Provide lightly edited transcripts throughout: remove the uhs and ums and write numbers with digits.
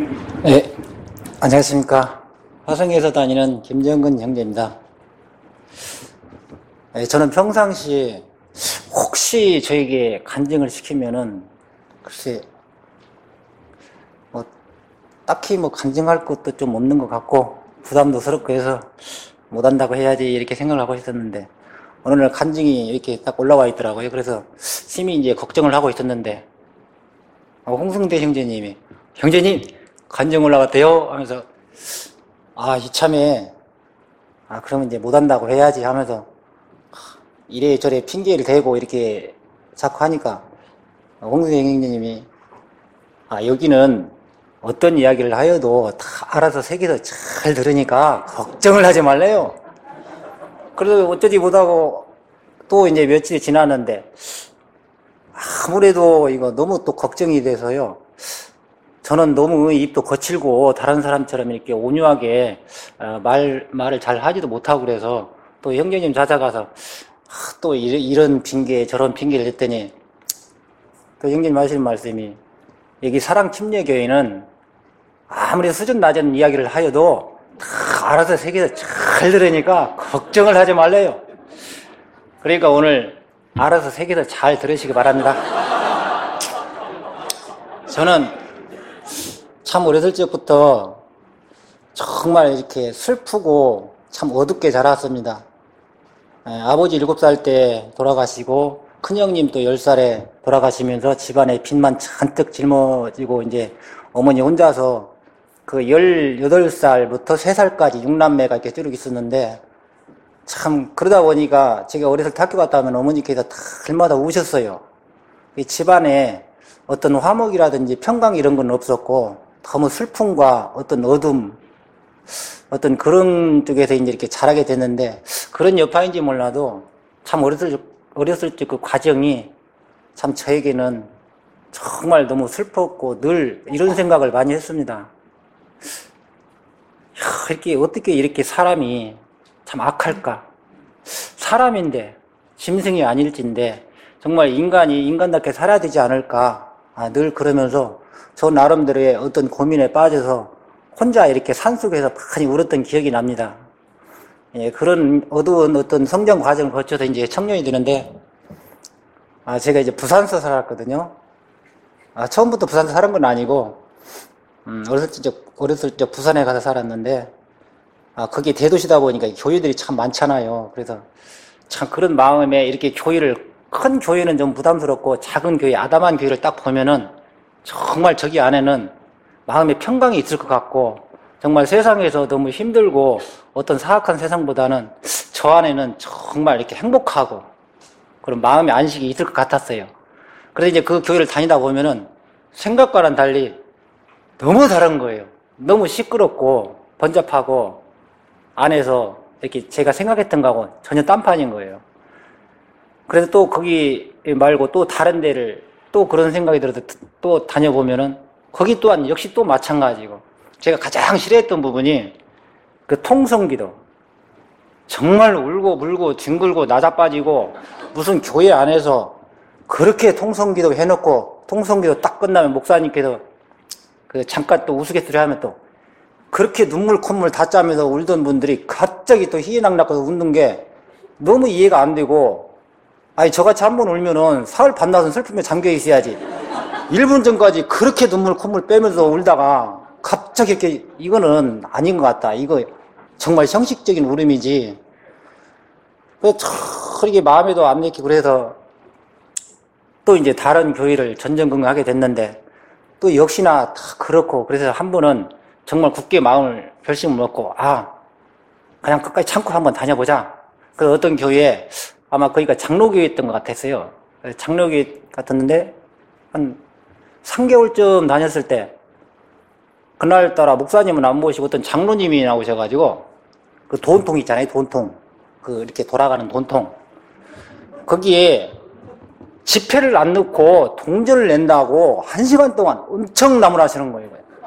네, 안녕하십니까. 화성에서 다니는 김정근 형제입니다. 네, 저는 평상시에 혹시 저에게 간증을 시키면은 글쎄 딱히 간증할 것도 좀 없는 것 같고 부담도 스럽고 해서 못한다고 해야지 이렇게 생각을 하고 있었는데 어느 날 간증이 이렇게 딱 올라와 있더라고요. 그래서 심히 이제 걱정을 하고 있었는데 홍승대 형제님이 형제님 간증 올라왔대요 하면서 이참에 그러면 이제 못한다고 해야지 하면서 이래저래 핑계를 대고 이렇게 자꾸 하니까 홍승대 형제님이 여기는 어떤 이야기를 하여도 다 알아서 새겨서 잘 들으니까 걱정을 하지 말래요. 그래서 어쩌지 못하고 또 이제 며칠이 지났는데 아무래도 이거 너무 또 걱정이 돼서요. 저는 너무 입도 거칠고 다른 사람처럼 이렇게 온유하게 말을 잘 하지도 못하고 그래서 또 형제님 찾아가서 또 이런 핑계 저런 핑계를 했더니 또 형제님 하시는 말씀이 여기 사랑침례교회는 아무리 수준 낮은 이야기를 하여도 다 알아서 새겨서 잘 들으니까 걱정을 하지 말래요. 그러니까 오늘 알아서 새겨서 잘 들으시기 바랍니다. 저는 참 어렸을 적부터 정말 이렇게 슬프고 참 어둡게 자랐습니다. 아버지 7살 때 돌아가시고 큰형님 또 10살에 돌아가시면서 집안에 빚만 잔뜩 짊어지고 이제 어머니 혼자서 그 18살부터 3살까지 6남매가 이렇게 쭉 있었는데 참 그러다 보니까 제가 어렸을 때 학교 갔다 오면 어머니께서 달마다 우셨어요. 이 집안에 어떤 화목이라든지 평강 이런 건 없었고 너무 슬픔과 어떤 어둠 어떤 그런 쪽에서 이제 이렇게 자라게 됐는데 그런 여파인지 몰라도 참 어렸을 적 그 과정이 참 저에게는 정말 너무 슬펐고 늘 이런 생각을 많이 했습니다. 어떻게 이렇게 사람이 참 악할까? 사람인데 짐승이 아닐진데 정말 인간이 인간답게 살아야 되지 않을까? 늘 그러면서 저 나름대로의 어떤 고민에 빠져서 혼자 이렇게 산속에서 많이 울었던 기억이 납니다. 그런 어두운 어떤 성장 과정을 거쳐서 이제 청년이 되는데 제가 이제 부산서 살았거든요. 처음부터 부산서 살은 건 아니고 어렸을 적 부산에 가서 살았는데 그게 대도시다 보니까 교회들이 참 많잖아요. 그래서 참 그런 마음에 이렇게 큰 교회는 좀 부담스럽고 작은 교회, 아담한 교회를 딱 보면은 정말 저기 안에는 마음의 평강이 있을 것 같고 정말 세상에서 너무 힘들고 어떤 사악한 세상보다는 저 안에는 정말 이렇게 행복하고 그런 마음의 안식이 있을 것 같았어요. 그래서 이제 그 교회를 다니다 보면은 생각과는 달리 너무 다른 거예요. 너무 시끄럽고 번잡하고 안에서 이렇게 제가 생각했던 거하고 전혀 딴판인 거예요. 그래서 또 거기 말고 또 다른 데를 또 그런 생각이 들어서 또 다녀보면은 거기 또한 역시 또 마찬가지고 제가 가장 싫어했던 부분이 그 통성기도 정말 울고 물고 뒹굴고 나자빠지고 무슨 교회 안에서 그렇게 통성기도 해놓고 통성기도 딱 끝나면 목사님께서 그 잠깐 또 우스갯소리 하면 또 그렇게 눈물 콧물 다 짜면서 울던 분들이 갑자기 또 희희낙낙해서 웃는 게 너무 이해가 안 되고 저같이 한 번 울면은 사흘 밤낮은 슬픔에 잠겨 있어야지 1분 전까지 그렇게 눈물 콧물 빼면서 울다가 갑자기 이렇게 이거는 아닌 것 같다. 이거 정말 형식적인 울음이지. 그래서 이게 마음에도 안 내키고 그래서 또 이제 다른 교회를 전전긍긍하게 됐는데 또 역시나 다 그렇고 그래서 한 번은 정말 굳게 마음을 결심을 먹고 그냥 끝까지 참고 한번 다녀보자. 그 어떤 교회에 아마 거기가 장로교회였던 것 같았어요. 장로교회 같았는데 한 3개월쯤 다녔을 때 그날따라 목사님은 안 모시고 어떤 장로님이 나오셔가지고 그 돈통 있잖아요. 돈통 이렇게 돌아가는 돈통 거기에 지폐를 안 넣고 동전을 낸다고 1시간 동안 엄청 나무라시는 거예요.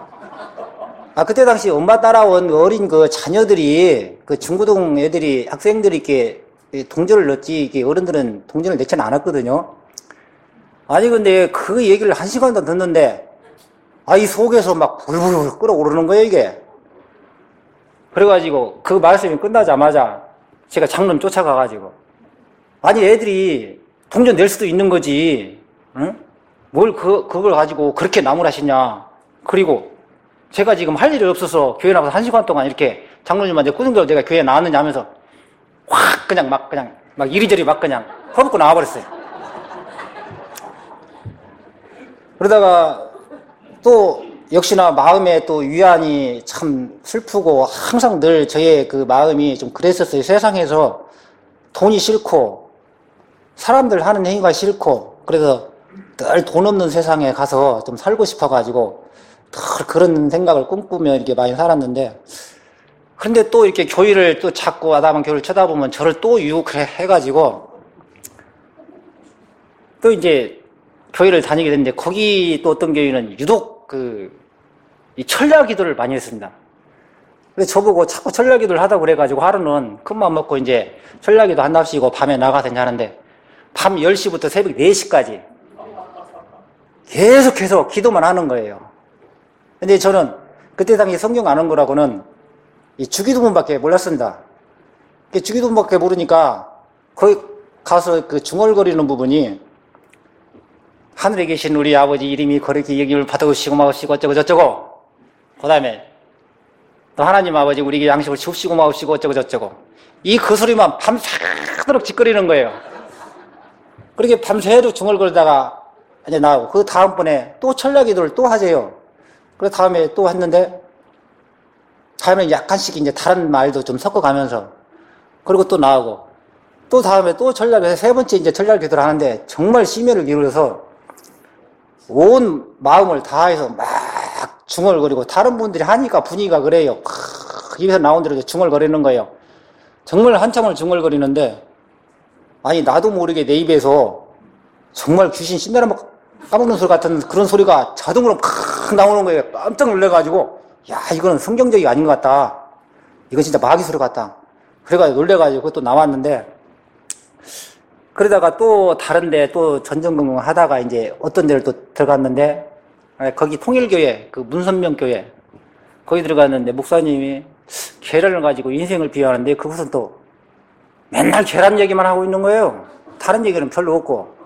그때 당시 엄마 따라온 어린 그 자녀들이 그 중고등 애들이 학생들이 이렇게 동전을 넣지 이게 어른들은 동전을 넣지는 않았거든요. 근데 그 얘기를 1시간도 듣는데 이 속에서 막 불불 끓어오르는 거예요, 이게. 그래가지고 그 말씀이 끝나자마자 제가 장로님 쫓아가가지고, 아니, 애들이 동전 낼 수도 있는 거지, 응? 뭘 그걸 가지고 그렇게 나무라시냐. 그리고 제가 지금 할 일이 없어서 교회 나가서 1시간 동안 이렇게 장로님한테 꾸중대로 내가 교회에 나왔느냐 하면서 확 그냥 막 이리저리 막 그냥 퍼붓고 나와버렸어요. 그러다가 또 역시나 마음에 또 위안이 참 슬프고 항상 늘 저의 그 마음이 좀 그랬었어요. 세상에서 돈이 싫고 사람들 하는 행위가 싫고 그래서 늘 돈 없는 세상에 가서 좀 살고 싶어가지고 늘 그런 생각을 꿈꾸며 이렇게 많이 살았는데, 그런데 또 이렇게 교회를 또 자꾸 아담한 교회를 쳐다보면 저를 또 유혹해가지고 또 이제 교회를 다니게 됐는데, 거기 또 어떤 교회는 유독 이 철야 기도를 많이 했습니다. 그래서 저보고 자꾸 철야 기도를 하다고 그래가지고 하루는 큰맘 먹고 이제 철야 기도 한답시고 밤에 나가서 이제 하는데, 밤 10시부터 새벽 4시까지 계속해서 기도만 하는 거예요. 근데 저는 그때 당시 성경 아는 거라고는 이 주기도문밖에 몰랐습니다. 주기도문밖에 모르니까 거기 가서 그 중얼거리는 부분이, 하늘에 계신 우리 아버지 이름이 거룩히 여김을 받아오시고 마옵시고 어쩌고 저쩌고, 그 다음에 또 하나님 아버지 우리에게 양식을 주시고 마옵시고 어쩌고 저쩌고, 그 소리만 밤새도록 짓거리는 거예요. 그렇게 밤새도록 중얼거리다가 이제 나오고, 그 다음번에 또 철야기도를 또 하세요. 그래서 다음에 또 했는데, 다음에 약간씩 이제 다른 말도 좀 섞어가면서, 그리고 또 나오고, 또 다음에 또 철야기도, 세 번째 이제 철야기도를 하는데, 정말 심혈을 기울여서 온 마음을 다해서 막 중얼거리고, 다른 분들이 하니까 분위기가 그래요. 입에서 나온 대로 중얼거리는 거예요. 정말 한참을 중얼거리는데, 아니, 나도 모르게 내 입에서 정말 귀신 신내라 까먹는 소리 같은 그런 소리가 자동으로 팍 나오는 거예요. 깜짝 놀래가지고, 야, 이거는 성경적이 아닌 것 같다. 이건 진짜 마귀 소리 같다. 그래가지고 놀래가지고 그것도 나왔는데, 그러다가 또 다른데 또 전전긍긍 하다가 이제 어떤 데를 또 들어갔는데, 거기 통일교회, 그 문선명교회, 거기 들어갔는데 목사님이 계란을 가지고 인생을 비유하는데, 그것은 또 맨날 계란 얘기만 하고 있는 거예요. 다른 얘기는 별로 없고.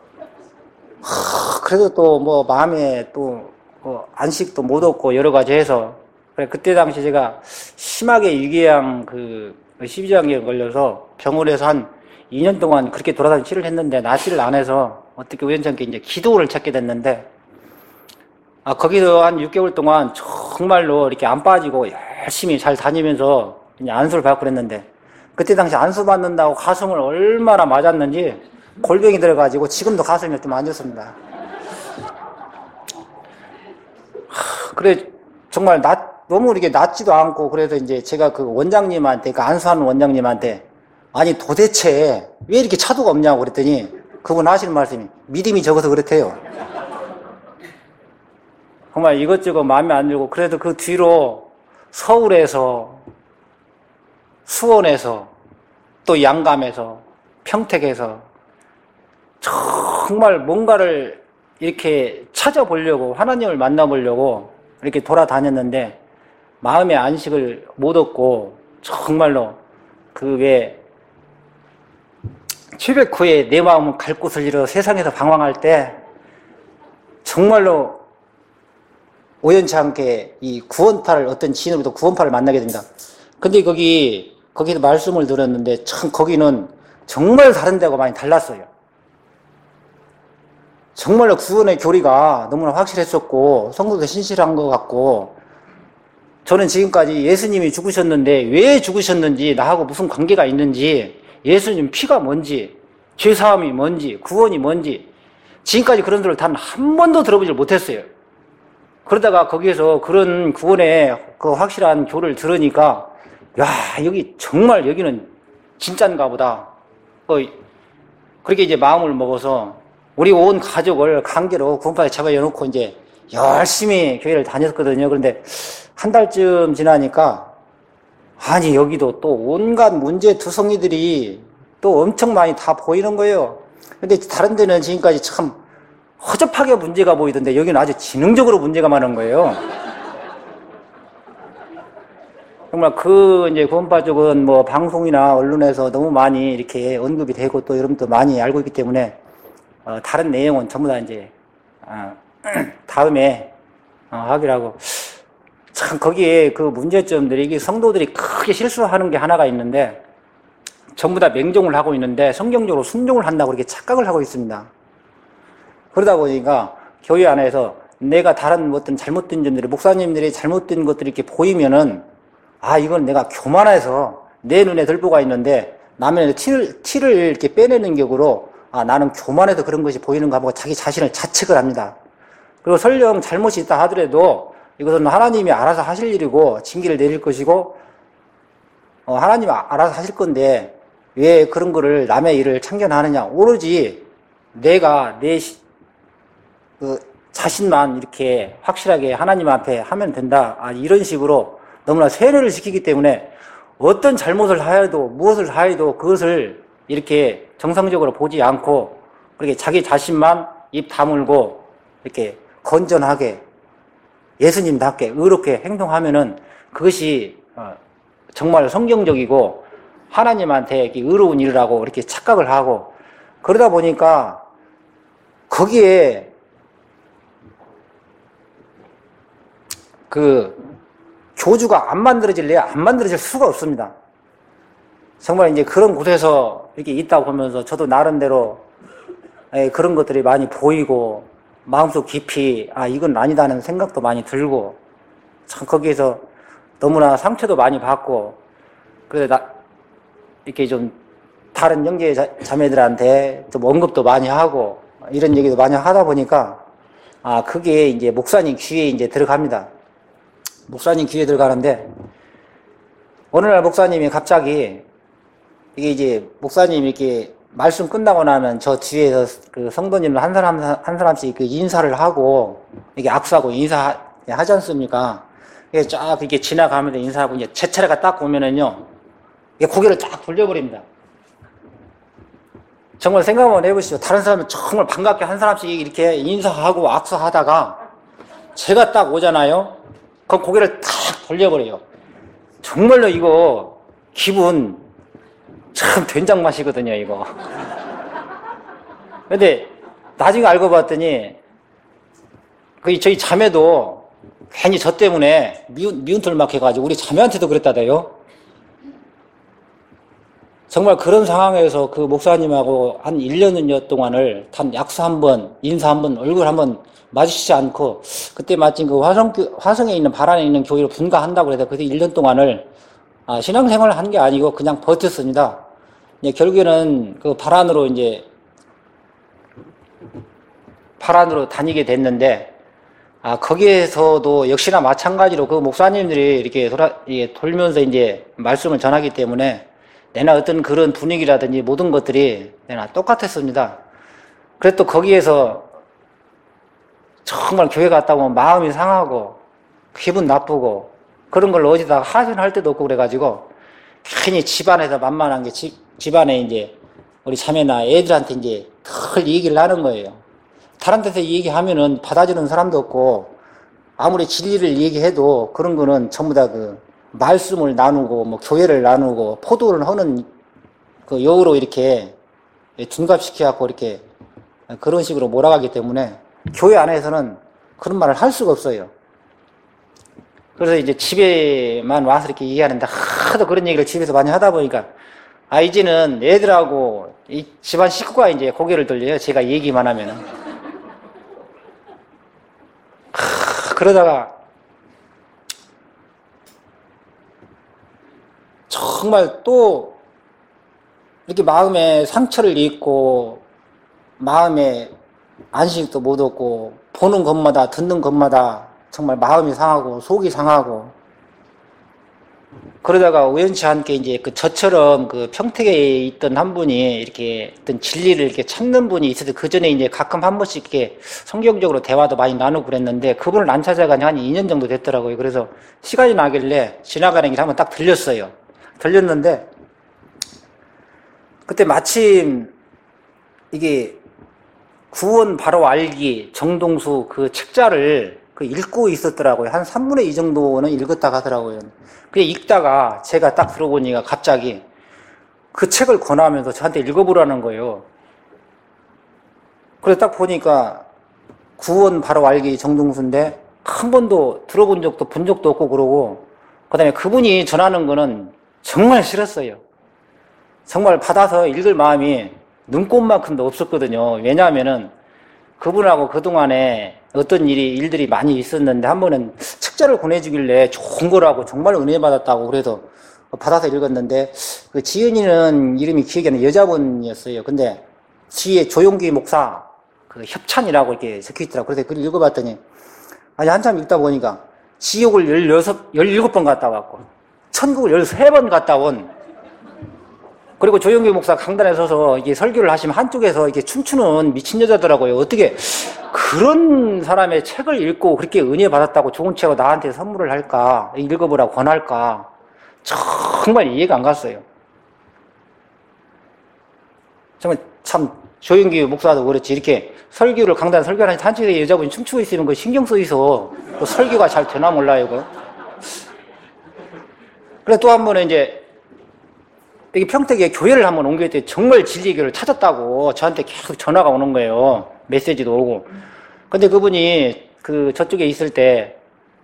그래도 또 뭐 마음에 또 안식도 못 얻고 여러 가지 해서, 그때 당시 제가 심하게 위궤양 12장기에 걸려서 병원에서 한 2년 동안 그렇게 돌아다니며 치료를 했는데, 낫지를 안 해서 어떻게 우연찮게 이제 기도를 찾게 됐는데, 거기서 한 6개월 동안 정말로 이렇게 안 빠지고 열심히 잘 다니면서 이제 안수를 받고 그랬는데, 그때 당시 안수 받는다고 가슴을 얼마나 맞았는지 골병이 들어가지고 지금도 가슴이 좀 안 좋습니다. 그래, 정말 너무 이렇게 낫지도 않고, 그래서 이제 제가 그 원장님한테, 그 안수하는 원장님한테, 아니, 도대체 왜 이렇게 차도가 없냐고 그랬더니, 그분 하시는 말씀이, 믿음이 적어서 그렇대요. 정말 이것저것 마음에 안 들고, 그래도 그 뒤로 서울에서, 수원에서, 또 양감에서, 평택에서, 정말 뭔가를 이렇게 찾아보려고, 하나님을 만나보려고 이렇게 돌아다녔는데, 마음의 안식을 못 얻고, 정말로 최백 후에 내 마음은 갈 곳을 잃어 세상에서 방황할 때, 정말로 우연치 않게 이 구원파를, 어떤 지인으로부터 구원파를 만나게 됩니다. 근데 거기서 말씀을 들었는데, 참 거기는 정말 다른 데하고 많이 달랐어요. 정말로 구원의 교리가 너무나 확실했었고, 성도도 신실한 것 같고, 저는 지금까지 예수님이 죽으셨는데 왜 죽으셨는지, 나하고 무슨 관계가 있는지, 예수님 피가 뭔지, 죄사함이 뭔지, 구원이 뭔지, 지금까지 그런 소리를 단 한 번도 들어보질 못했어요. 그러다가 거기에서 그런 구원의 그 확실한 교를 들으니까, 야, 여기는 진짠가 보다. 그렇게 이제 마음을 먹어서 우리 온 가족을 강제로 구원파에 잡아놓고 이제 열심히 교회를 다녔거든요. 그런데 한 달쯤 지나니까, 아니, 여기도 또 온갖 문제투성이들이 또 엄청 많이 다 보이는 거예요. 근데 다른 데는 지금까지 참 허접하게 문제가 보이던데 여기는 아주 지능적으로 문제가 많은 거예요. 정말 이제 구원파 쪽은 뭐 방송이나 언론에서 너무 많이 이렇게 언급이 되고 또 여러분도 많이 알고 있기 때문에 다른 내용은 전부 다 이제 다음에 하기로 하고, 참 거기에 그 문제점들이, 이게 성도들이 크게 실수하는 게 하나가 있는데 전부 다 맹종을 하고 있는데 성경적으로 순종을 한다고 이렇게 착각을 하고 있습니다. 그러다 보니까 교회 안에서 내가 다른 어떤 잘못된 점들이, 목사님들이 잘못된 것들이 이렇게 보이면은, 이건 내가 교만해서 내 눈에 들보가 있는데 남의 티를 이렇게 빼내는 격으로 나는 교만해서 그런 것이 보이는가 하고 자기 자신을 자책을 합니다. 그리고 설령 잘못이 있다 하더라도 이것은 하나님이 알아서 하실 일이고 징계를 내릴 것이고 하나님이 알아서 하실 건데 왜 그런 거를 남의 일을 참견하느냐. 오로지 내가 내 자신만 이렇게 확실하게 하나님 앞에 하면 된다. 이런 식으로 너무나 세뇌를 시키기 때문에 어떤 잘못을 하여도 무엇을 하여도 그것을 이렇게 정상적으로 보지 않고 그렇게 자기 자신만 입 다물고 이렇게 건전하게 예수님답게 의롭게 행동하면은 그것이 정말 성경적이고 하나님한테 의로운 일이라고 이렇게 착각을 하고, 그러다 보니까 거기에 교주가 안 만들어질 수가 없습니다. 정말 이제 그런 곳에서 이렇게 있다 보면서 저도 나름대로 그런 것들이 많이 보이고 마음속 깊이 이건 아니다는 생각도 많이 들고, 참 거기에서 너무나 상처도 많이 받고, 그래서 이렇게 좀 다른 형제 자매들한테 좀 언급도 많이 하고 이런 얘기도 많이 하다 보니까 그게 이제 목사님 귀에 이제 들어갑니다. 목사님 귀에 들어가는데 어느 날 목사님이 갑자기, 이게 이제 목사님이 이렇게 말씀 끝나고 나면 저 뒤에서 그 성도님들 한 사람씩 그 인사를 하고 이렇게 악수하고 인사하지 않습니까? 이게 쫙 이렇게 지나가면서 인사하고 이제 제 차례가 딱 오면은요, 이게 고개를 쫙 돌려버립니다. 정말 생각 한번 해보시죠. 다른 사람은 정말 반갑게 한 사람씩 이렇게 인사하고 악수하다가 제가 딱 오잖아요. 그럼 고개를 탁 돌려버려요. 정말로 이거 기분 참 된장 맛이거든요, 이거. 근데 나중에 알고 봤더니 저희 자매도 괜히 저 때문에 미운 털 막 해가지고 우리 자매한테도 그랬다대요. 정말 그런 상황에서 그 목사님하고 한 1년여 동안을 단 약수 한 번, 인사 한 번, 얼굴 한 번 마주치지 않고, 그때 마침 그 화성에 있는 바란에 있는 교회로 분가한다고 해서 그때 1년 동안을 신앙생활을 한 게 아니고 그냥 버텼습니다. 결국에는 그 바란으로 다니게 됐는데, 거기에서도 역시나 마찬가지로 그 목사님들이 이렇게 돌면서 이제 말씀을 전하기 때문에 내나 어떤 그런 분위기라든지 모든 것들이 내나 똑같았습니다. 그래서 또 거기에서 정말 교회 갔다 오면 마음이 상하고 기분 나쁘고 그런 걸 어디다가 하소연할 때도 없고 그래가지고 괜히 집안에서 만만한 게 집안에 이제 우리 자매나 애들한테 이제 덜 얘기를 하는 거예요. 다른 데서 얘기하면은 받아주는 사람도 없고 아무리 진리를 얘기해도 그런 거는 전부 다 그 말씀을 나누고 뭐 교회를 나누고 포도를 하는 그 여우로 이렇게 둔갑시켜갖고 이렇게 그런 식으로 몰아가기 때문에 교회 안에서는 그런 말을 할 수가 없어요. 그래서 이제 집에만 와서 이렇게 얘기하는데 하도 그런 얘기를 집에서 많이 하다 보니까 이제는 애들하고 이 집안 식구가 이제 고개를 돌려요. 제가 얘기만 하면은. 그러다가 정말 또 이렇게 마음에 상처를 입고 마음에 안식도 못 얻고 보는 것마다 듣는 것마다 정말 마음이 상하고 속이 상하고, 그러다가 우연치 않게 이제 저처럼 그 평택에 있던 한 분이 이렇게 어떤 진리를 이렇게 찾는 분이 있어서 그 전에 이제 가끔 한 번씩 이렇게 성경적으로 대화도 많이 나누고 그랬는데 그분을 안 찾아가니 한 2년 정도 됐더라고요. 그래서 시간이 나길래 지나가는 길에 한번 딱 들렸어요. 들렸는데 그때 마침 이게 구원 바로 알기 정동수 그 책자를 읽고 있었더라고요. 한 3분의 2 정도는 읽었다 하더라고요. 그게 읽다가 제가 딱 들어보니까 갑자기 그 책을 권하면서 저한테 읽어보라는 거예요. 그래서 딱 보니까 구원 바로 알기 정동수인데 한 번도 들어본 적도 본 적도 없고 그러고, 그 다음에 그분이 전하는 거는 정말 싫었어요. 정말 받아서 읽을 마음이 눈꼽만큼도 없었거든요. 왜냐하면은 그분하고 그동안에 어떤 일들이 많이 있었는데 한 번은 책자를 보내주길래 좋은 거라고 정말 은혜 받았다고 그래서 받아서 읽었는데, 그 지은이는 이름이 기억이 안 나요. 여자분이었어요. 근데 뒤에 조용기 목사 그 협찬이라고 이렇게 적혀 있더라고요. 그래서 그걸 읽어봤더니 아니 한참 읽다 보니까 지옥을 17번 갔다 왔고 천국을 13번 갔다 온, 그리고 조용기 목사 강단에 서서 이게 설교를 하시면 한쪽에서 이렇게 춤추는 미친 여자더라고요. 어떻게 그런 사람의 책을 읽고 그렇게 은혜 받았다고 좋은 책을 나한테 선물을 할까, 읽어보라고 권할까, 정말 이해가 안 갔어요. 정말 참 조용기 목사도 그렇지, 이렇게 설교를 강단 설교를 하니까 한쪽에 여자분이 춤추고 있으면 그 신경 쓰이서 또 설교가 잘 되나 몰라요. 그거. 그래 또 한 번은 이제 여기 평택에 교회를 한번 옮길 때 정말 진리의 교회를 찾았다고 저한테 계속 전화가 오는 거예요. 메시지도 오고. 근데 그분이 저쪽에 있을 때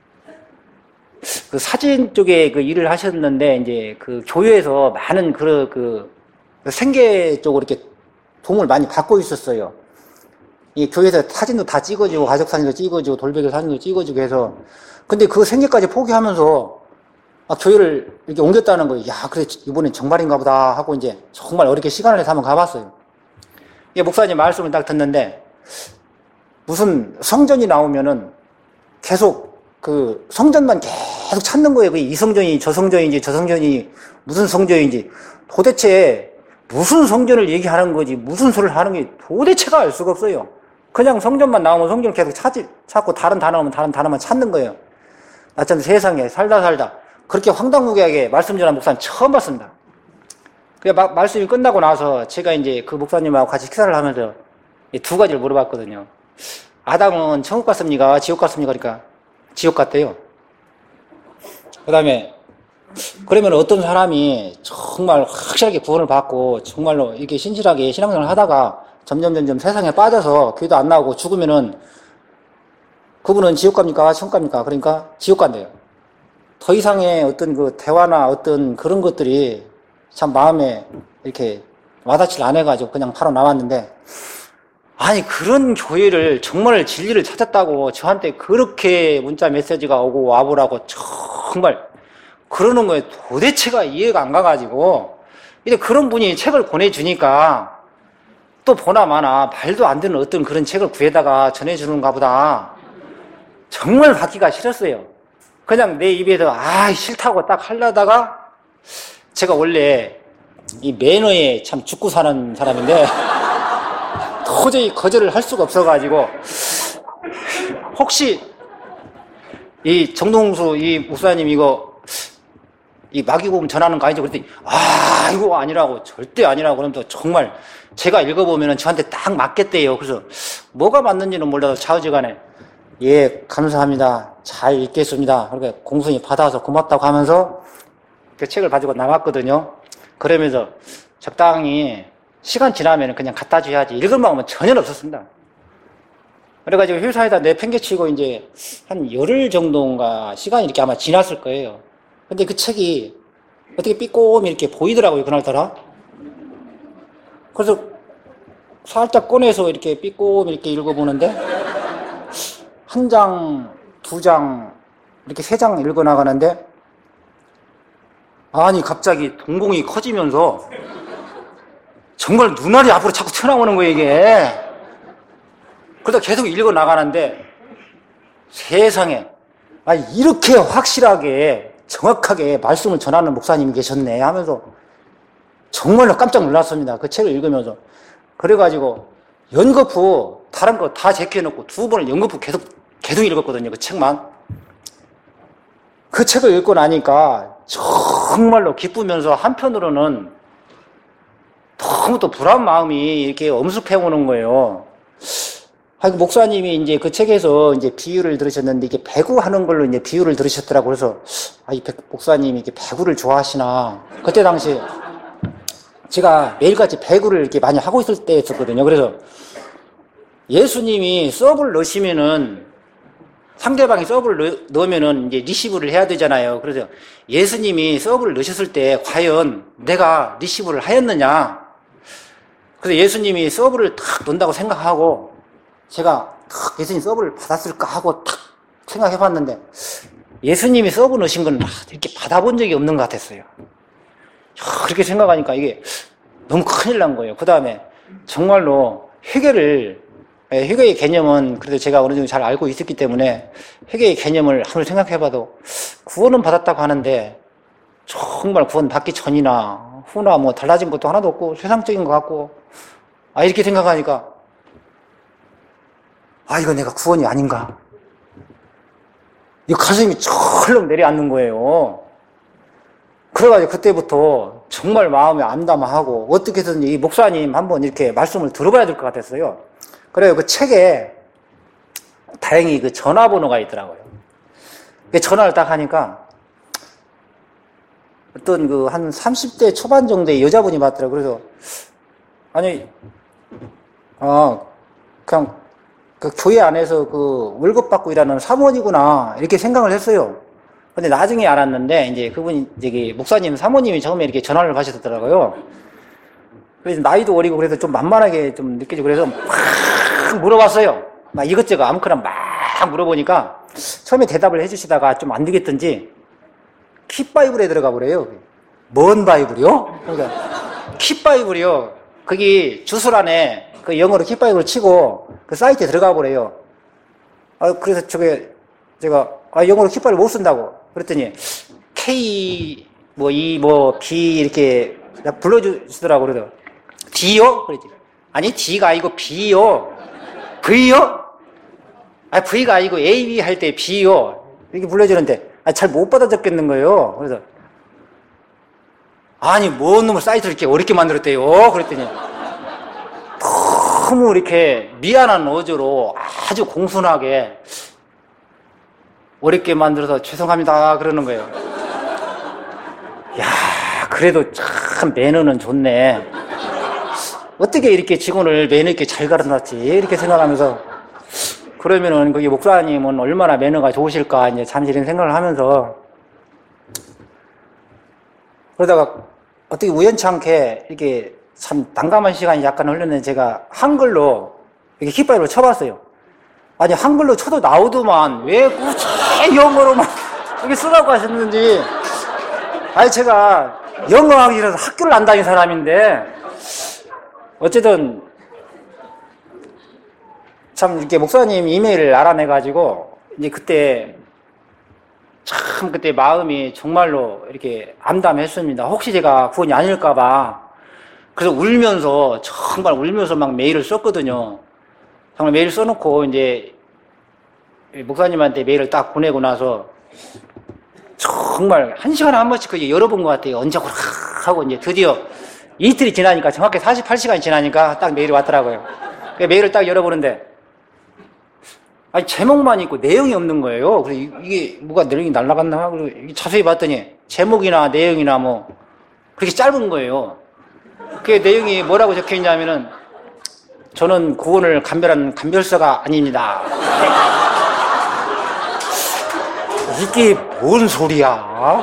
그 사진 쪽에 그 일을 하셨는데 이제 그 교회에서 많은 그 생계 쪽으로 이렇게 도움을 많이 받고 있었어요. 이 교회에서 사진도 다 찍어주고 가족 사진도 찍어주고 돌베개 사진도 찍어주고 해서, 근데 그 생계까지 포기하면서 교회를 이렇게 옮겼다는 거예요. 야, 그래, 이번엔 정말인가 보다 하고 이제 정말 어렵게 시간을 내서 한번 가봤어요. 이게 목사님 말씀을 딱 듣는데, 무슨 성전이 나오면은 계속 그 성전만 계속 찾는 거예요. 이 성전이 저 성전인지 저 성전이 무슨 성전인지 도대체 무슨 성전을 얘기하는 거지 무슨 소리를 하는 게 도대체가 알 수가 없어요. 그냥 성전만 나오면 성전을 계속 찾고 다른 단어 오면 다른 단어만 찾는 거예요. 나 참 세상에 살다 그렇게 황당무계하게 말씀 전한 목사님 처음 봤습니다. 말씀이 끝나고 나서 제가 이제 그 목사님하고 같이 식사를 하면서 두 가지를 물어봤거든요. 아담은 천국 갔습니까? 지옥 갔습니까? 그러니까 지옥 갔대요. 그 다음에 그러면 어떤 사람이 정말 확실하게 구원을 받고 정말로 이렇게 신실하게 신앙생활을 하다가 점점 세상에 빠져서 교회도 안 나오고 죽으면은 그분은 지옥 갑니까? 천국 갑니까? 그러니까 지옥 간대요. 더 이상의 어떤 그 대화나 어떤 그런 것들이 참 마음에 이렇게 와닿질 않아가지고 그냥 바로 나왔는데, 아니 그런 교회를 정말 진리를 찾았다고 저한테 그렇게 문자 메시지가 오고 와보라고 정말 그러는 거에 도대체가 이해가 안 가가지고, 근데 그런 분이 책을 보내주니까 또 보나마나 말도 안 되는 어떤 그런 책을 구해다가 전해주는가 보다 정말 받기가 싫었어요. 그냥 내 입에서 싫다고 딱 하려다가, 제가 원래 이 매너에 참 죽고 사는 사람인데 도저히 거절을 할 수가 없어가지고, 혹시 이 정동수 이 목사님 이 마귀복음 전하는 거 아니죠? 그랬더니 이거 아니라고, 절대 아니라고. 그러면서 정말 제가 읽어보면 저한테 딱 맞겠대요. 그래서 뭐가 맞는지는 몰라도 좌우지간에 예 감사합니다, 잘 읽겠습니다, 그렇게 공손히 받아서 고맙다고 하면서 그 책을 가지고 나왔거든요. 그러면서 적당히 시간 지나면 그냥 갖다 줘야지 읽을 마음은 전혀 없었습니다. 그래가지고 회사에다 내팽개치고 이제 한 열흘 정도인가 시간이 이렇게 아마 지났을 거예요. 근데 그 책이 어떻게 삐꼼 이렇게 보이더라고요, 그날따라. 그래서 살짝 꺼내서 이렇게 삐꼼 이렇게 읽어보는데, 한 장, 두 장, 이렇게 세 장 읽어 나가는데, 아니 갑자기 동공이 커지면서 정말 눈알이 앞으로 자꾸 튀어나오는 거예요, 이게. 그러다 계속 읽어 나가는데, 세상에, 이렇게 확실하게 정확하게 말씀을 전하는 목사님이 계셨네 하면서 정말로 깜짝 놀랐습니다. 그 책을 읽으면서. 그래가지고 연거푸 다른 거 다 제껴놓고 두 번을 연거푸 계속 읽었거든요, 그 책만. 그 책을 읽고 나니까 정말로 기쁘면서 한편으로는 너무 또 불안 마음이 이렇게 엄습해 오는 거예요. 목사님이 이제 그 책에서 이제 비유를 들으셨는데, 이게 배구 하는 걸로 이제 비유를 들으셨더라고. 그래서, 이 목사님이 이렇게 배구를 좋아하시나. 그때 당시 제가 매일같이 배구를 이렇게 많이 하고 있을 때였었거든요. 그래서 예수님이 서브를 넣으시면은, 상대방이 서브를 넣으면은 이제 리시브를 해야 되잖아요. 그래서 예수님이 서브를 넣으셨을 때 과연 내가 리시브를 하였느냐. 그래서 예수님이 서브를 탁 넣는다고 생각하고, 제가 예수님 서브를 받았을까 하고 탁 생각해 봤는데, 예수님이 서브 넣으신 건 이렇게 받아본 적이 없는 것 같았어요. 그렇게 생각하니까 이게 너무 큰일 난 거예요. 그 다음에 정말로 회개의 개념은 그래도 제가 어느 정도 잘 알고 있었기 때문에 회개의 개념을 아무리 생각해 봐도 구원은 받았다고 하는데 정말 구원 받기 전이나 후나 뭐 달라진 것도 하나도 없고 세상적인 것 같고, 이렇게 생각하니까 이거 내가 구원이 아닌가. 이 가슴이 철렁 내려앉는 거예요. 그래가지고 그때부터 정말 마음이 암담하고 어떻게든 이 목사님 한번 이렇게 말씀을 들어봐야 될 것 같았어요. 그래요. 그 책에 다행히 그 전화번호가 있더라고요. 전화를 딱 하니까 어떤 그 한 30대 초반 정도의 여자분이 받더라고요. 그래서 그냥 그 교회 안에서 그 월급 받고 일하는 사모님이구나 이렇게 생각을 했어요. 근데 나중에 알았는데 이제 그분이 저기 목사님 사모님이 처음에 이렇게 전화를 하셨더라고요. 그래서 나이도 어리고 그래서 좀 만만하게 좀 느껴지고 그래서 막 물어봤어요. 막 이것저것 아무거나 막 물어보니까 처음에 대답을 해주시다가 좀 안 되겠던지 킥바이블에 들어가 버려요. 뭔 바이블이요? 그러니까 킥바이블이요. 거기 주소란에 그 영어로 킥바이블을 치고 그 사이트에 들어가 보래요. 그래서 제가 영어로 킥바이블 못 쓴다고 그랬더니 K B 이렇게 불러주시더라고. 그래서 D요? 그랬지. 아니 D가 아니고 B요. V요? V가 아니고 A, B 할 때 B요. 이렇게 불러주는데 잘 못 받아 적겠는 거예요. 그래서 뭔 놈의 사이트를 이렇게 어렵게 만들었대요. 그랬더니 너무 이렇게 미안한 어조로 아주 공손하게 어렵게 만들어서 죄송합니다 그러는 거예요. 그래도 참 매너는 좋네. 어떻게 이렇게 직원을 매너 있게 잘 가르쳐놨지 이렇게 생각하면서, 그러면은 거기 목사님은 얼마나 매너가 좋으실까 이제 잠시 이런 생각을 하면서, 그러다가 어떻게 우연치 않게 이렇게 참 난감한 시간이 약간 흘렀는데 제가 한글로 이렇게 킥바이블을 쳐봤어요. 한글로 쳐도 나오더만 왜 굳이 영어로만 이렇게 쓰라고 하셨는지. 제가 영어 하기 싫어서 학교를 안 다닌 사람인데, 어쨌든 참 이렇게 목사님 이메일을 알아내가지고 이제 그때 마음이 정말로 이렇게 암담했습니다. 혹시 제가 구원이 아닐까봐. 그래서 정말 울면서 막 메일을 썼거든요. 정말 메일 써놓고 이제 목사님한테 메일을 딱 보내고 나서 정말 1시간에 한 번씩 열어본 것 같아요. 언제 오라 하고 이제 드디어 이틀이 지나니까, 정확히 48시간이 지나니까 딱 메일이 왔더라고요. 메일을 딱 열어보는데 제목만 있고 내용이 없는 거예요. 그래서 이게 뭐가 내용이 날라갔나 하고 자세히 봤더니 제목이나 내용이나 뭐 그렇게 짧은 거예요. 그 내용이 뭐라고 적혀 있냐면은, 저는 구원을 감별한 감별사가 아닙니다. 이게 뭔 소리야?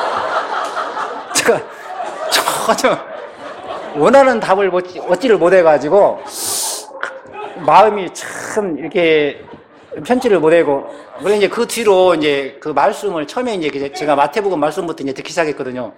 제가 전혀 원하는 답을 얻지를 못해가지고 마음이 참 이렇게 편지를 보내고, 그래 이제 그 뒤로 이제 그 말씀을 처음에 이제 제가 마태복음 말씀부터 이제 듣기 시작했거든요.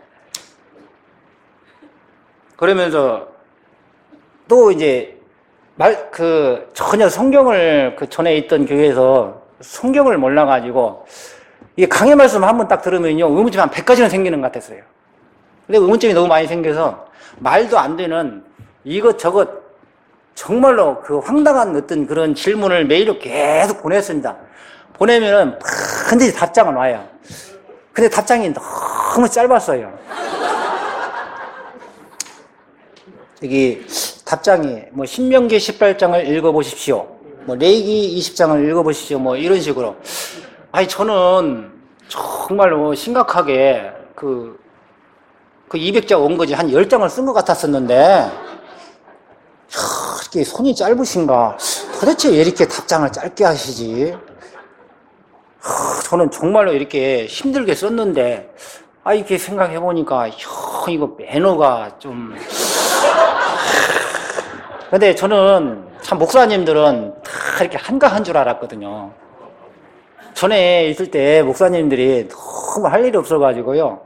그러면서 또 이제 전혀 성경을 전에 있던 교회에서 성경을 몰라가지고 이게 강의 말씀 한번 딱 들으면요 의문점이 한 100가지는 생기는 것 같았어요. 근데 의문점이 너무 많이 생겨서 말도 안 되는 이것저것 정말로 그 황당한 어떤 그런 질문을 메일로 계속 보냈습니다. 보내면은 반드시 답장은 와요. 근데 답장이 너무 짧았어요. 여기 답장이 신명기 18장을 읽어보십시오. 뭐 레이기 20장을 읽어보시죠. 뭐 이런 식으로. 아니 저는 정말로 심각하게 그 200장 원고지 한 10장을 쓴 것 같았었는데 이렇게 손이 짧으신가? 도대체 왜 이렇게 답장을 짧게 하시지? 저는 정말로 이렇게 힘들게 썼는데 이렇게 생각해보니까 이거 매너가 좀 근데 저는 참 목사님들은 다 이렇게 한가한 줄 알았거든요. 전에 있을 때 목사님들이 너무 할 일이 없어가지고요.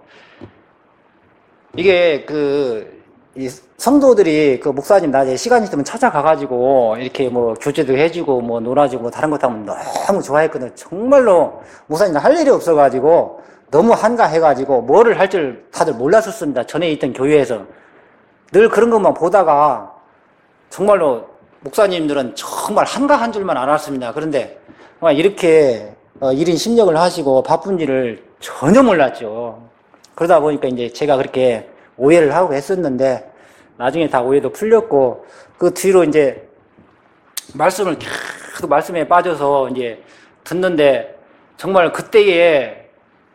이게 이 성도들이 그 목사님 낮에 시간 있으면 찾아가가지고 이렇게 뭐 교제도 해주고 뭐 놀아주고 뭐 다른 것도 하면 너무 좋아했거든요. 정말로 목사님 할 일이 없어가지고 너무 한가해가지고 뭐를 할 줄 다들 몰랐었습니다. 전에 있던 교회에서 늘 그런 것만 보다가 정말로 목사님들은 정말 한가한 줄만 알았습니다. 그런데 이렇게 1인 10역을 하시고 바쁜 일을 전혀 몰랐죠. 그러다 보니까 이제 제가 그렇게 오해를 하고 했었는데 나중에 다 오해도 풀렸고 그 뒤로 이제 말씀을 계속 말씀에 빠져서 이제 듣는데 정말 그때에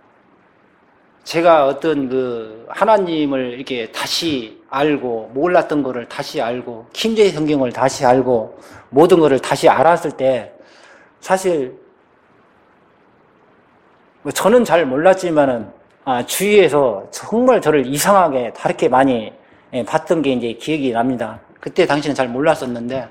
제가 어떤 그 하나님을 이렇게 다시 알고 몰랐던 거를 다시 알고 킴제의 성경을 다시 알고 모든 거를 다시 알았을 때 사실 저는 잘 몰랐지만은 주위에서 정말 저를 이상하게 다르게 많이 봤던 게 이제 기억이 납니다. 그때 당시는 잘 몰랐었는데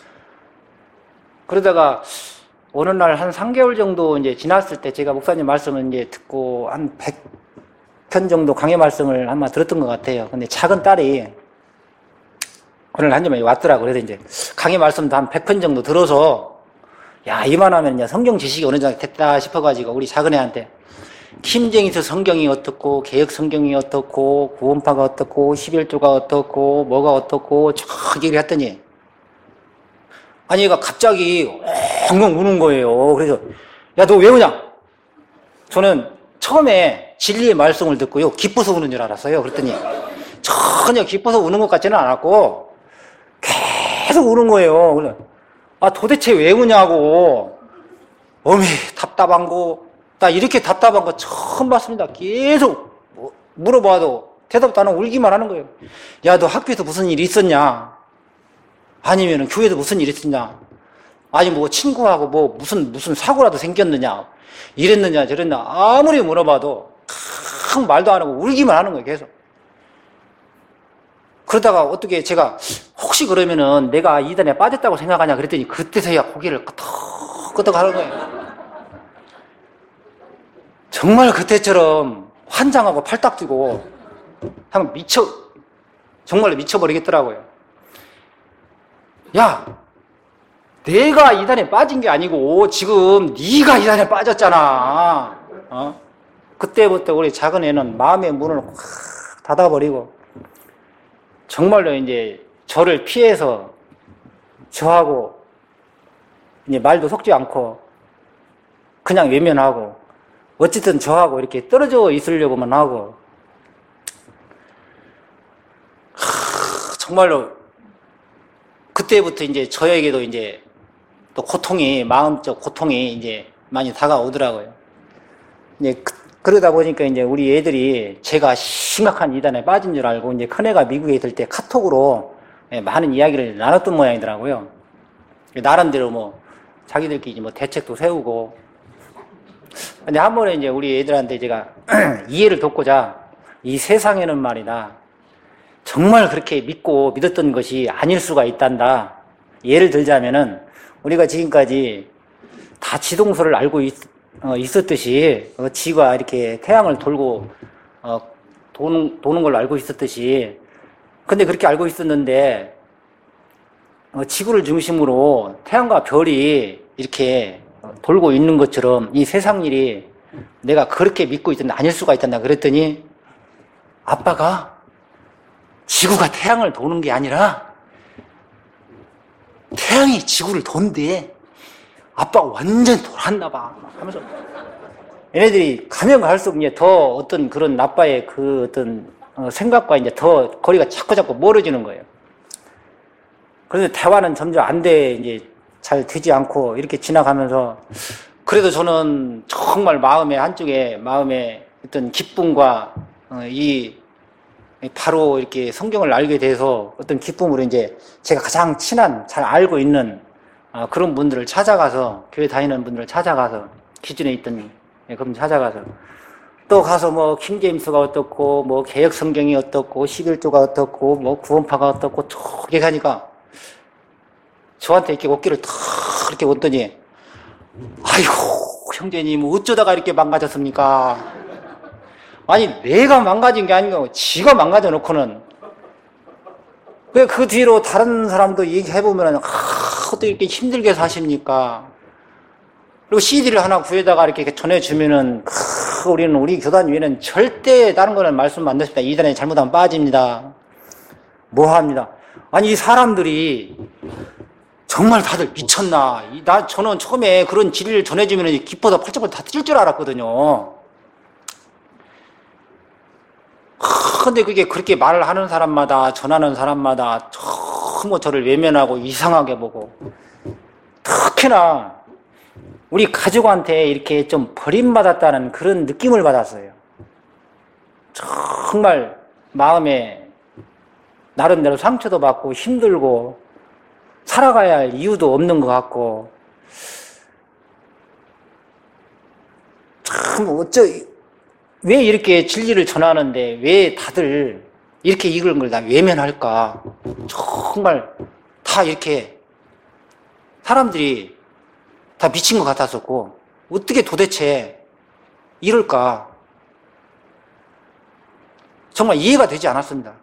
그러다가 어느 날 한 3개월 정도 이제 지났을 때 제가 목사님 말씀을 이제 듣고 한 100편 정도 강의 말씀을 아마 들었던 것 같아요. 근데 작은 딸이 오늘 한 점에 왔더라고요. 그래서 이제 강의 말씀도 한 100편 정도 들어서 야, 이만하면 이제 성경 지식이 어느 정도 됐다 싶어가지고 우리 작은 애한테 킴제이스 성경이 어떻고 개역 성경이 어떻고 구원파가 어떻고 11조가 어떻고 뭐가 어떻고 쫙 얘기를 했더니 얘가 갑자기 엉엉 우는 거예요. 그래서 야, 너 왜 우냐? 저는 처음에 진리의 말씀을 듣고요 기뻐서 우는 줄 알았어요. 그랬더니 전혀 기뻐서 우는 것 같지는 않았고 계속 우는 거예요. 그래서 도대체 왜 우냐고. 어메 답답한 거. 나 이렇게 답답한 거 처음 봤습니다. 계속 물어봐도 대답도 안 하고 울기만 하는 거예요. 야, 너 학교에서 무슨 일 있었냐? 아니면은 교회에서 무슨 일 있었냐? 아니 뭐 친구하고 뭐 무슨 사고라도 생겼느냐? 이랬느냐 저랬느냐 아무리 물어봐도 큰 말도 안 하고 울기만 하는 거예요. 계속. 그러다가 어떻게 제가 혹시 그러면은 내가 이단에 빠졌다고 생각하냐 그랬더니 그때서야 고개를 끄덕끄덕 하는 거예요. 정말 그때처럼 환장하고 팔딱 뛰고 정말로 미쳐버리겠더라고요. 야, 내가 이단에 빠진 게 아니고 지금 네가 이단에 빠졌잖아. 그때부터 우리 작은 애는 마음의 문을 확 닫아버리고 정말로 이제 저를 피해서 저하고 이제 말도 섞지 않고 그냥 외면하고 어쨌든 저하고 이렇게 떨어져 있으려고만 하고 정말로 그때부터 이제 저에게도 이제 또 고통이 마음적 고통이 이제 많이 다가오더라고요. 이제 그러다 보니까 이제 우리 애들이 제가 심각한 이단에 빠진 줄 알고 이제 큰애가 미국에 있을 때 카톡으로 많은 이야기를 나눴던 모양이더라고요. 나름대로 뭐 자기들끼리 뭐 대책도 세우고. 근데 한 번에 이제 우리 애들한테 제가 이해를 돕고자 이 세상에는 말이다 정말 그렇게 믿었던 것이 아닐 수가 있단다. 예를 들자면은 우리가 지금까지 다 지동설을 알고 있었듯이 지가 이렇게 태양을 돌고 도는 걸로 알고 있었듯이 근데 그렇게 알고 있었는데 지구를 중심으로 태양과 별이 이렇게 돌고 있는 것처럼 이 세상 일이 내가 그렇게 믿고 있었는데 아닐 수가 있단다. 그랬더니 아빠가 지구가 태양을 도는 게 아니라 태양이 지구를 돈대. 아빠 완전 돌았나 봐. 하면서 얘네들이 가면 갈수록 이제 더 어떤 그런 아빠의 그 어떤 생각과 이제 더 거리가 자꾸 멀어지는 거예요. 그런데 대화는 점점 안 돼 이제 잘 되지 않고 이렇게 지나가면서 그래도 저는 정말 마음의 한쪽에 마음에 어떤 기쁨과 이 바로 이렇게 성경을 알게 돼서 어떤 기쁨으로 이제 제가 가장 친한 잘 알고 있는 그런 분들을 찾아가서 교회 다니는 분들을 찾아가서 기준에 있던 그분 찾아가서 또 가서 뭐 킹제임스가 어떻고 뭐 개역 성경이 어떻고 11조가 어떻고 뭐 구원파가 어떻고 쭉 이렇게 하니까 저한테 이렇게 어깨를 탁 이렇게 얹더니 아이고 형제님 어쩌다가 이렇게 망가졌습니까? 아니 내가 망가진 게 아니고 지가 망가져 놓고는 왜 그 뒤로 다른 사람도 얘기해보면 어떻게 이렇게 힘들게 사십니까? 그리고 CD를 하나 구해다가 이렇게 전해주면은 우리는 우리 교단 위에는 절대 다른 거는 말씀 안 듣습니다. 이단에 잘못하면 빠집니다. 뭐합니다. 아니 이 사람들이 정말 다들 미쳤나? 저는 처음에 그런 진리를 전해주면 기뻐서 펄쩍펄쩍 다 뛸 줄 알았거든요. 근데 그게 그렇게 말을 하는 사람마다, 전하는 사람마다 전부 저를 외면하고 이상하게 보고, 특히나 우리 가족한테 이렇게 좀 버림받았다는 그런 느낌을 받았어요. 정말 마음에 나름대로 상처도 받고 힘들고 살아가야 할 이유도 없는 것 같고 참 왜 이렇게 진리를 전하는데 왜 다들 이렇게 이런 걸 다 외면할까? 정말 다 이렇게 사람들이 다 미친 것 같았었고 어떻게 도대체 이럴까? 정말 이해가 되지 않았습니다.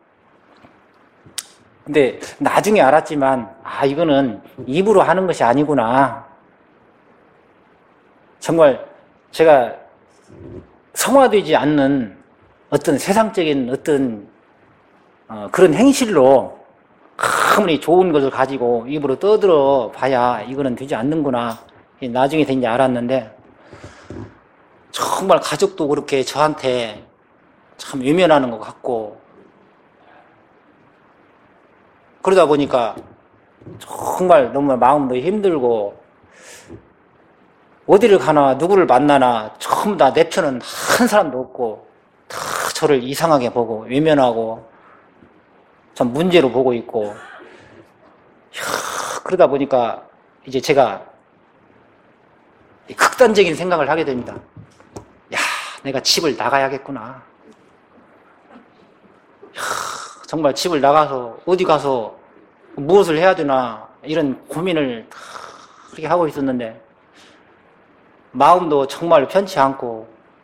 근데 나중에 알았지만 이거는 입으로 하는 것이 아니구나. 정말 제가 성화되지 않는 어떤 세상적인 어떤 그런 행실로 아무리 좋은 것을 가지고 입으로 떠들어 봐야 이거는 되지 않는구나. 나중에 된지 알았는데 정말 가족도 그렇게 저한테 참 외면하는 것 같고 그러다 보니까 정말 너무 마음도 힘들고 어디를 가나 누구를 만나나 전부 다 내 편은 한 사람도 없고 다 저를 이상하게 보고 외면하고 참 문제로 보고 있고 그러다 보니까 이제 제가 극단적인 생각을 하게 됩니다. 내가 집을 나가야겠구나. 정말 집을 나가서 어디 가서 무엇을 해야 되나 이런 고민을 그렇게 하고 있었는데 마음도 정말 편치 않고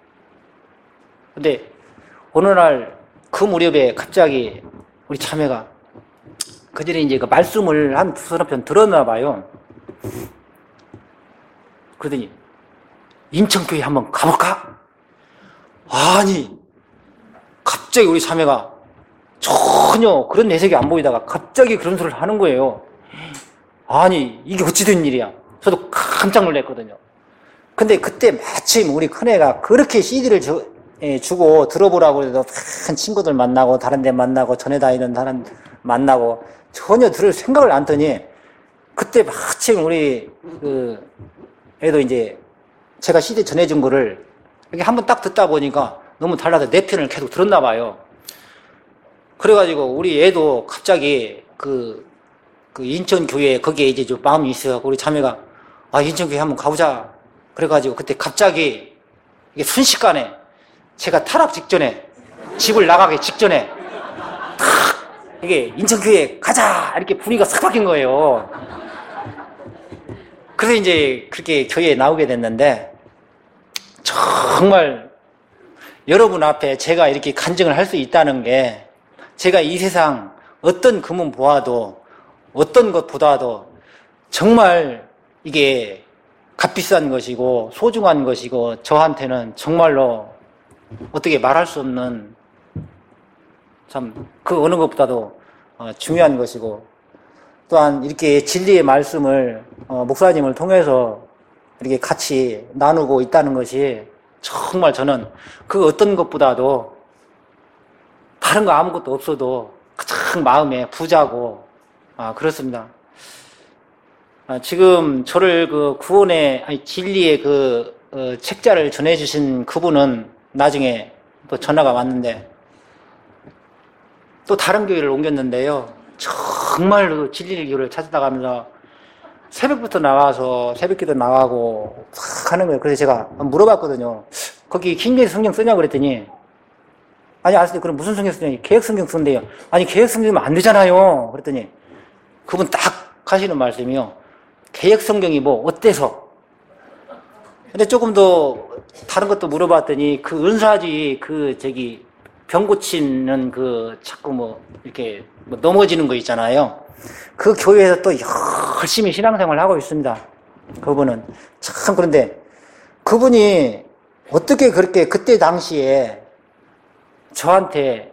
근데 어느 날 그 무렵에 갑자기 우리 자매가 그전에 이제 그 말씀을 한 두서너 편 들었나 봐요. 그러더니 인천교회 한번 가볼까? 아니 갑자기 우리 자매가 전혀 그런 내색이 안 보이다가 갑자기 그런 소리를 하는 거예요. 아니 이게 어찌 된 일이야. 저도 깜짝 놀랐거든요. 근데 그때 마침 우리 큰애가 그렇게 CD를 주고 들어보라고 해서 큰 친구들 만나고 다른 데 만나고 전에 다니는 사람 만나고 전혀 들을 생각을 안 하더니 그때 마침 우리 그 애도 이제 제가 CD 전해준 거를 이렇게 한번 딱 듣다 보니까 너무 달라서 내 편을 계속 들었나 봐요. 그래가지고 우리 애도 갑자기 그 인천교회 거기에 이제 좀 마음이 있어요. 우리 자매가 인천교회 한번 가보자. 그래가지고 그때 갑자기 이게 순식간에 제가 타락 직전에 집을 나가기 직전에 탁 이게 인천교회 가자 이렇게 분위기가 싹 바뀐 거예요. 그래서 이제 그렇게 교회에 나오게 됐는데 정말 여러분 앞에 제가 이렇게 간증을 할 수 있다는 게 제가 이 세상 어떤 금은 보아도 어떤 것보다도 정말 이게 값비싼 것이고 소중한 것이고 저한테는 정말로 어떻게 말할 수 없는 참 그 어느 것보다도 중요한 것이고 또한 이렇게 진리의 말씀을 목사님을 통해서 이렇게 같이 나누고 있다는 것이 정말 저는 그 어떤 것보다도 다른 거 아무것도 없어도 가장 마음에 부자고 그렇습니다. 지금 저를 그 구원의, 아니, 진리의 책자를 전해주신 그분은 나중에 또 전화가 왔는데, 또 다른 교회를 옮겼는데요. 정말 그 진리의 교회를 찾아가면서 새벽부터 나와서 새벽기도 나가고 막 하는 거예요. 그래서 제가 물어봤거든요. 거기 킹제이 성경 쓰냐고 그랬더니, 아니, 알았어요. 그럼 무슨 성경 쓰냐? 개혁 성경 쓴대요. 아니, 개혁 성경이면 안 되잖아요. 그랬더니 그분 딱 하시는 말씀이요. 개혁 성경이 뭐 어때서? 근데 조금 더 다른 것도 물어봤더니 그 은사지 병 고치는 자꾸 뭐 이렇게 뭐 넘어지는 거 있잖아요. 그 교회에서 또 열심히 신앙생활을 하고 있습니다. 그분은 참. 그런데 그분이 어떻게 그렇게 그때 당시에 저한테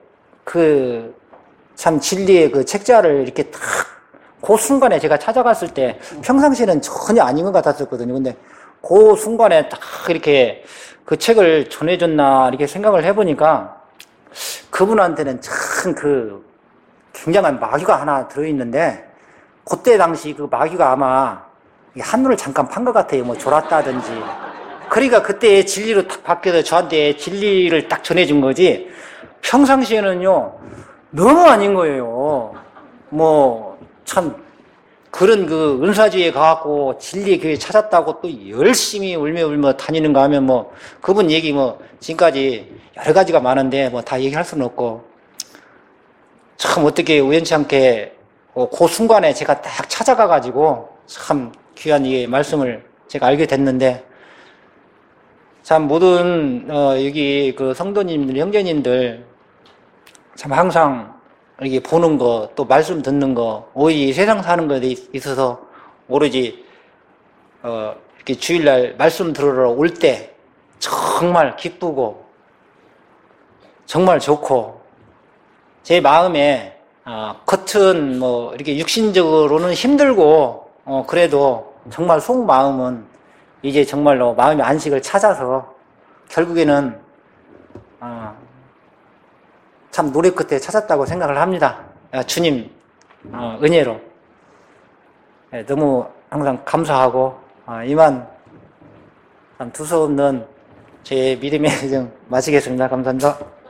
참 진리의 그 책자를 이렇게 딱 그 순간에 제가 찾아갔을 때 평상시에는 전혀 아닌 것 같았었거든요. 근데 그 순간에 딱 이렇게 그 책을 전해줬나 이렇게 생각을 해보니까 그분한테는 참 굉장한 마귀가 하나 들어있는데, 그때 당시 그 마귀가 아마 한눈을 잠깐 판 것 같아요. 뭐 졸았다든지. 그러니까 그때 진리로 딱 바뀌어서 저한테 진리를 딱 전해준 거지, 평상시에는요 너무 아닌 거예요. 뭐 참 그런 은사주의에 가갖고 진리의 교회 찾았다고 또 열심히 울며 다니는가 하면 뭐 그분 얘기 뭐 지금까지 여러 가지가 많은데 뭐 다 얘기할 수는 없고, 참 어떻게 우연치 않게 그 순간에 제가 딱 찾아가가지고 참 귀한 이 말씀을 제가 알게 됐는데, 참 모든 여기 성도님들, 형제님들 참 항상 이렇게 보는 거, 또 말씀 듣는 거, 오히려 세상 사는 것에 있어서 오로지 이렇게 주일날 말씀 들으러 올 때 정말 기쁘고 정말 좋고, 제 마음에 겉은 뭐 이렇게 육신적으로는 힘들고 그래도 정말 속마음은 이제 정말로 마음의 안식을 찾아서 결국에는 참 노래 끝에 찾았다고 생각을 합니다. 주님 은혜로 너무 항상 감사하고, 이만 두서없는 제 믿음의 여정 마치겠습니다. 감사합니다.